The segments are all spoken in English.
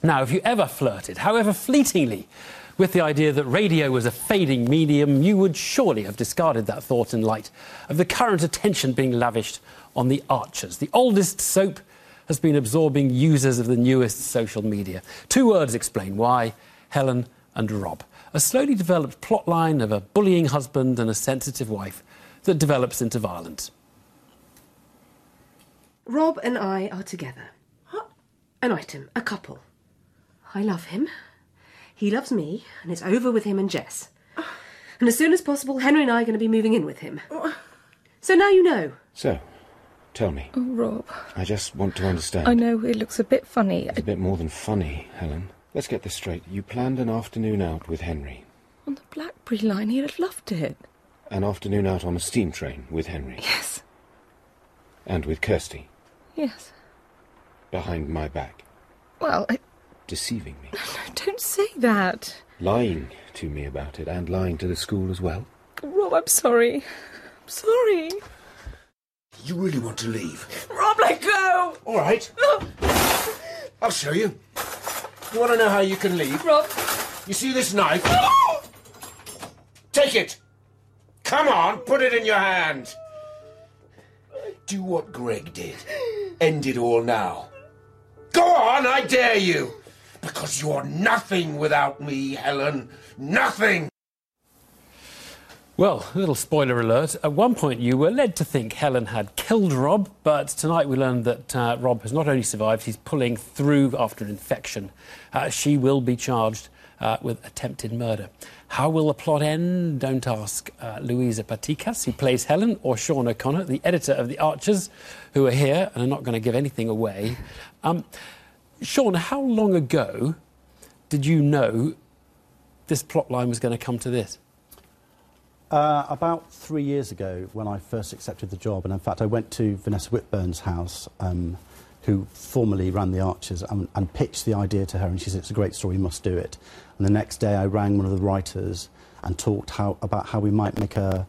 Now, have you ever flirted, however fleetingly, with the idea that radio was a fading medium, you would surely have discarded that thought in light of the current attention being lavished on the Archers. The oldest soap has been absorbing users of the newest social media. Two words explain why: Helen and Rob. A slowly developed plotline of a bullying husband and a sensitive wife that develops into violence. Rob and I are together. An item, a couple. I love him. He loves me, and it's over with him and Jess. And as soon as possible, Henry and I are going to be moving in with him. So now you know. So, tell me. Oh, Rob. I just want to understand. I know, it looks a bit funny. It's a bit more than funny, Helen. Let's get this straight. You planned an afternoon out with Henry. On the Blackberry line, he'd have loved it. An afternoon out on a steam train with Henry. Yes. And with Kirsty. Yes. Behind my back. Well, Deceiving me. No, don't say that. Lying to me about it, and lying to the school as well. Rob, I'm sorry. I'm sorry. You really want to leave? Rob, let go! All right. I'll show you. You want to know how you can leave? Rob. You see this knife? Take it. Come on, put it in your hand. Do what Greg did. End it all now. Go on, I dare you. Because you're nothing without me, Helen. Nothing. Well, a little spoiler alert. At one point, you were led to think Helen had killed Rob, but tonight we learned that Rob has not only survived, he's pulling through after an infection. She will be charged with attempted murder. How will the plot end? Don't ask Louisa Patikas, who plays Helen, or Sean O'Connor, the editor of The Archers, who are here and are not going to give anything away. Sean, how long ago did you know this plotline was going to come to this? About 3 years ago, when I first accepted the job, and in fact I went to Vanessa Whitburn's house, who formerly ran The Archers, and pitched the idea to her, and she said, it's a great story, you must do it. And the next day I rang one of the writers and talked about how we might make a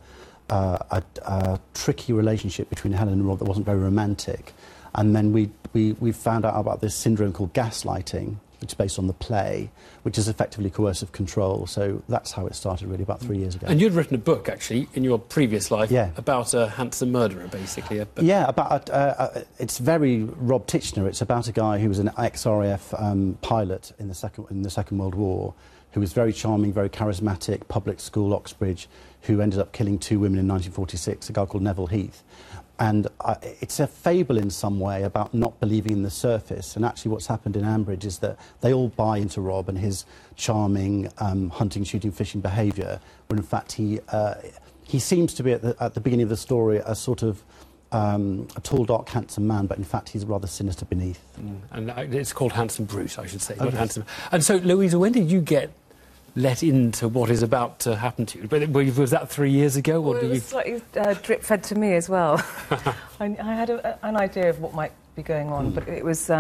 tricky relationship between Helen and Rob that wasn't very romantic. And then we found out about this syndrome called gaslighting, which is based on the play, which is effectively coercive control. So that's how it started, really, about 3 years ago. And you'd written a book, actually, in your previous life, about a handsome murderer, basically. Yeah, about it's very Rob Titchener. It's about a guy who was an ex-RAF pilot in the Second World War, who was very charming, very charismatic, public school, Oxbridge, who ended up killing 2 women in 1946, a guy called Neville Heath. And it's a fable in some way about not believing in the surface. And actually what's happened in Ambridge is that they all buy into Rob and his charming hunting, shooting, fishing behaviour, when in fact he seems to be at the beginning of the story a sort of a tall, dark, handsome man, but in fact he's rather sinister beneath. And it's called Handsome Bruce, I should say, not handsome. And so, Louisa, when did you get let into what is about to happen to you? But was that 3 years ago? Or it was slightly drip-fed to me as well. I had an idea of what might be going on, but it was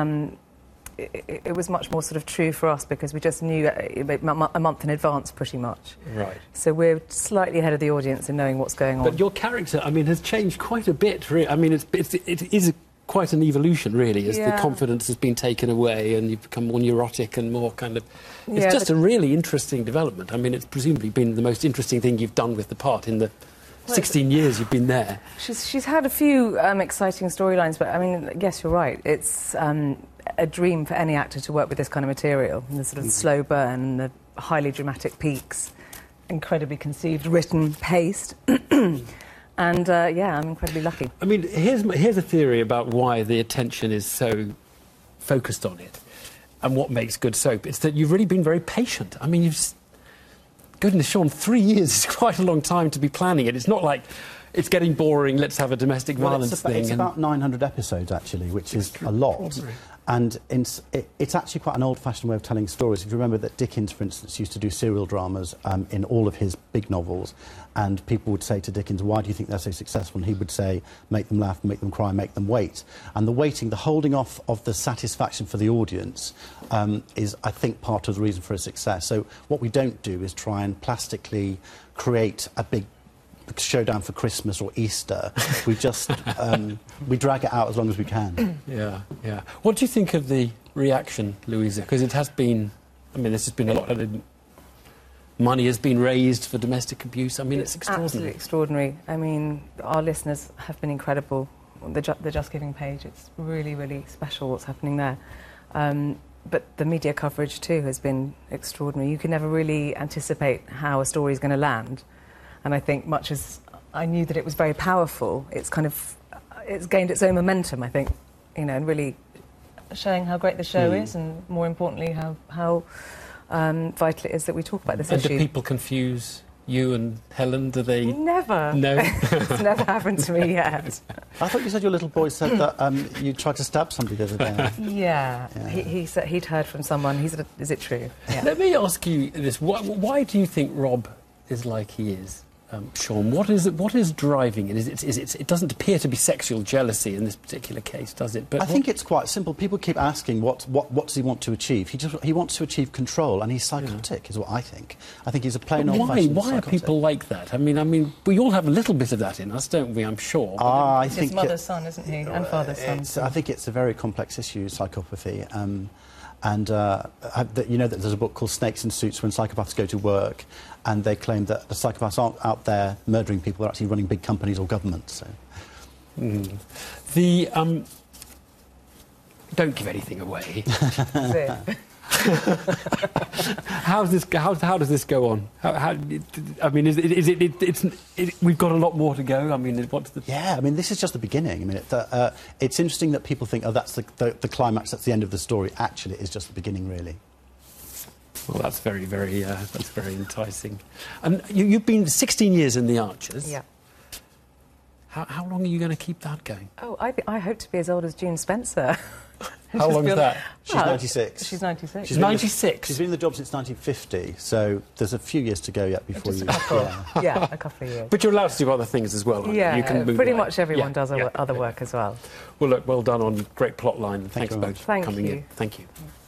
much more sort of true for us because we just knew a month in advance, pretty much. Right. So we're slightly ahead of the audience in knowing what's going on. But your character, I mean, has changed quite a bit. Really. I mean, it is quite an evolution, really, as the confidence has been taken away and you've become more neurotic and more kind of... It's just a really interesting development. I mean, it's presumably been the most interesting thing you've done with the part in the 16 years you've been there. She's had a few exciting storylines, but, I mean, yes, you're right. It's a dream for any actor to work with this kind of material, and the sort of slow burn and the highly dramatic peaks, incredibly conceived, written, paced. And, yeah, I'm incredibly lucky. I mean, here's a theory about why the attention is so focused on it and what makes good soap. It's that you've really been very patient. I mean, goodness, Sean, 3 years is quite a long time to be planning it. It's not like it's getting boring, let's have a domestic violence thing. It's about 900 episodes, actually, which is a lot. And it's actually quite an old-fashioned way of telling stories. If you remember that Dickens, for instance, used to do serial dramas in all of his big novels, and people would say to Dickens, why do you think they're so successful? And he would say, make them laugh, make them cry, make them wait. And the waiting, the holding off of the satisfaction for the audience is, I think, part of the reason for a success. So what we don't do is try and plastically create a big showdown for Christmas or Easter. We just we drag it out as long as we can. Yeah. What do you think of the reaction, Louisa? Because it has been, I mean, there's just been a lot of money has been raised for domestic abuse. I mean, it's extraordinary. Absolutely extraordinary. I mean, our listeners have been incredible. The Just Giving page, it's really, really special what's happening there. But the media coverage too has been extraordinary. You can never really anticipate how a story is going to land. And I think much as I knew that it was very powerful, it's gained its own momentum, I think, you know, and really showing how great the show is, and more importantly, how vital it is that we talk about this issue. And do people confuse you and Helen? Do they? Never. No. It's never happened to me yet. I thought you said your little boy said that you tried to stab somebody the other day. Yeah. He said he'd heard from someone. He said, "Is it true?" Yeah. Let me ask you this: why do you think Rob is like he is? Sean, what is driving it? It doesn't appear to be sexual jealousy in this particular case, does it? But I think it's quite simple. People keep asking what does he want to achieve? He wants to achieve control, and he's psychotic, is what I think. I think he's a plain old fashioned Why are people like that? I mean, we all have a little bit of that in us, don't we? I'm sure. I It's think his mother's son, isn't he? And father's son. I think it's a very complex issue, psychopathy. You know that there's a book called Snakes in Suits, when psychopaths go to work, and they claim that the psychopaths aren't out there murdering people, they're actually running big companies or governments. So. Don't give anything away. That's it. How does this go on? I mean, we've got a lot more to go. I mean, what's the? Yeah, I mean, this is just the beginning. I mean, it's interesting that people think, oh, that's the climax, that's the end of the story. Actually, it is just the beginning, really. Well, that's very enticing. And you've been 16 years in The Archers. Yeah. How long are you going to keep that going? Oh, I hope to be as old as June Spencer. How long is that? She's 96. She's 96. She's 96. She's been in the job since 1950, so there's a few years to go yet before Just you... a couple. Yeah, a couple of years. But you're allowed to do other things as well, aren't Yeah, you? Can move pretty away. much everyone Yeah, does yeah, other yeah. work as well. Well, look, well done on great plot line. Thanks you very both much. for coming Thank in. you. Thank you.